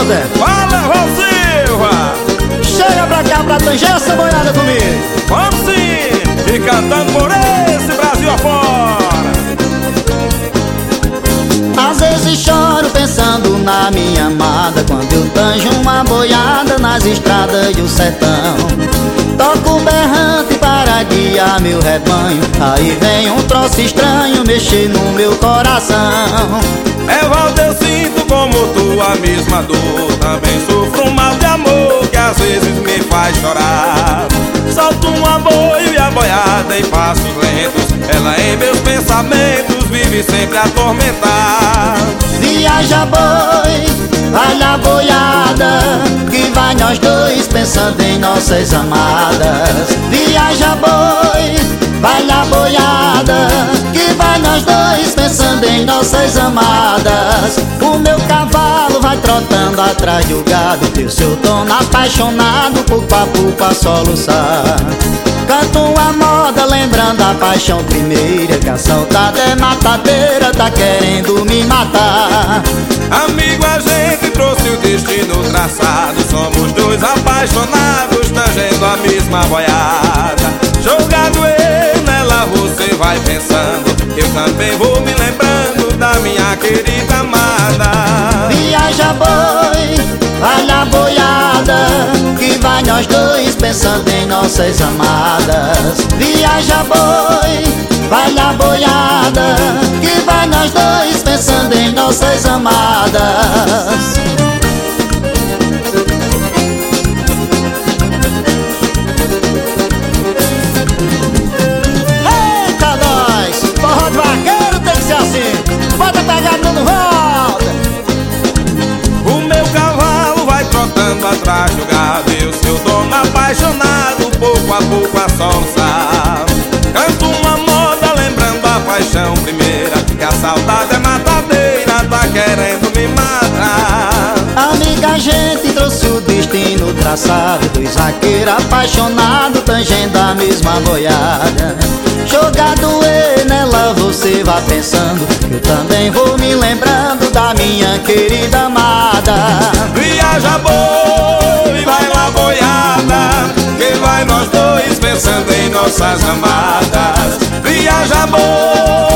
Zé? Fala, Rosilva! Chega pra cá pra tanger essa boiada comigo. Vamos sim! E cantando por esse Brasil afora. Às vezes choro pensando na minha amada, quando eu tanjo uma boiada nas estradas do sertão. Toco berrante para guiar meu rebanho, aí vem um troço estranho mexer no meu coração. Evaldo, eu sinto como tua mesma dor. Também sofro um mal de amor que às vezes me faz chorar. Solto um aboio e a boiada em passos lentos, ela em meus pensamentos vive sempre a atormentar. Viaja boi, vai na boiada, que vai nós dois pensando em nossas amadas. Viaja boi, vai na boiada, que vai nós dois pensando em nossas amadas. O meu cavalo vai trotando atrás do gado, e o seu dono apaixonado pouco a soluçar. Canto uma moda lembrando a paixão primeira, que a saudade é matadeira, tá querendo me matar. Amigo, a gente trouxe o destino traçado, somos dois apaixonados, tangendo a mesma boiada. Jogado eu nela, você vai pensando, eu também vou me lembrando da minha querida amada. Viaja boi, vai na boiada, que vai nós dois pensando em nossas amadas. Viaja boi, vai na boiada, que vai nós dois pensando em nossas amadas. Eita nós, forró de vaqueiro tem que ser assim. Bota pegada no volta. O meu cavalo vai trotando atrás do gado, e o seu dono apaixonado pouco a soluçar. Canto uma moda lembrando a paixão primeira, que a saudade é matadeira, tá querendo me matar. Amiga, a gente trouxe o destino traçado, dois zagueiros apaixonados tangendo a mesma boiada. Jogado eu nela, você vai pensando, eu também vou me lembrando da minha querida amada. Viaja boi, vai lá boiada, que vai nós dois pensando em nossas amadas. Viaja boi,